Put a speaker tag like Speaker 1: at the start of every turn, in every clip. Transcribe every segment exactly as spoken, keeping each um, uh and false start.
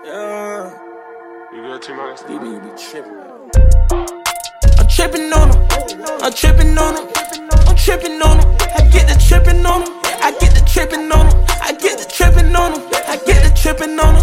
Speaker 1: Yeah.
Speaker 2: You good, T-Minus?
Speaker 1: These niggas be tripping. I'm tripping on them. I'm tripping on them. I'm tripping on them. I get the tripping on them. I get the tripping on them. I get the tripping on them. I get the tripping on them.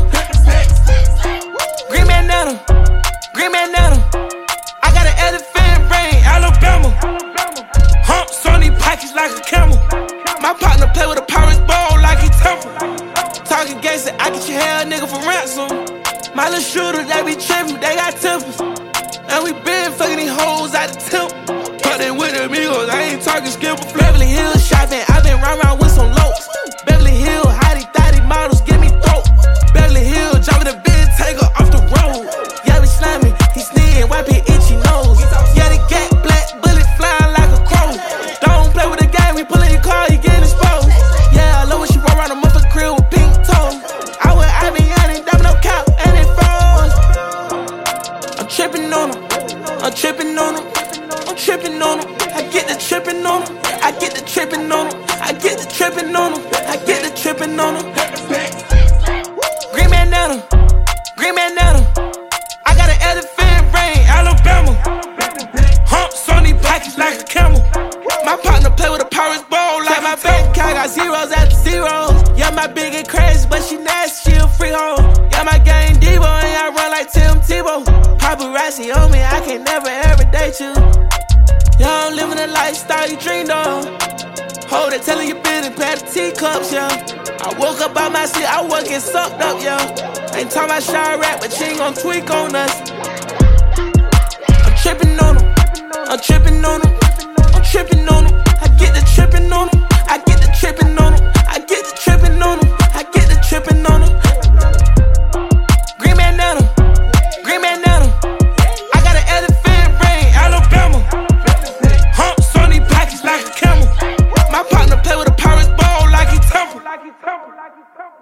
Speaker 1: Green bandana. Green bandana. I got an elephant brain, Alabama. Humps on these pockets like a camel. My partner play with a Pirates ball like he Temple. Talking gangsta, I get your hair nigga for ransom. My little shooter, they be trippin', they got tempers. And we been fucking these hoes out the temp. But they with the amigos, I ain't talking skipper. Beverly Hills shopping, I been round round with some locs. Beverly Hills, hottie thotty models, give me throat. Beverly Hills, dropping the big taker off the road. Yeah, we slamming, he sneezing, wiping itchy nose. Yeah, the gat black bullet flying like a crow. Don't play with the game, we pullin' your car, you get exposed. Yeah, I love when she roll around the motherfucking crib with pink toes. I went I been yawning, domino count, and it froze. I'm tripping on them, I'm tripping on them, I'm tripping on them. I get the tripping on them, I get the tripping on them, I get the tripping on them, I get the tripping on them. Green bandana, green bandana. I got an elephant brain, Alabama. Humps on these pockets like a camel. My partner play with a Pirates ball like my bank account got zeros after zeros. Yeah, my big and crazy, but she nasty, she a freehold. Yeah, my gang Devo, and I run like Tim Tebow. Paparazzi on me, I can't never ever date you. Yeah, I'm living a lifestyle you dreamed of. Hold it, telling your business, pay the teacups, yeah. I woke up by my shit, I was getting sucked up, yeah. Ain't talking about shy rap, but she ain't gon' tweak on us. I'm tripping on them, I'm tripping on them, I'm tripping on them. I get the tripping on them, I get the tripping on them, I get the tripping on them, I get the tripping on them. Green bandana, green bandana. I got an elephant brain, Alabama. Humps on these pockets like a camel. My partner play with a Pirates ball like he Temple.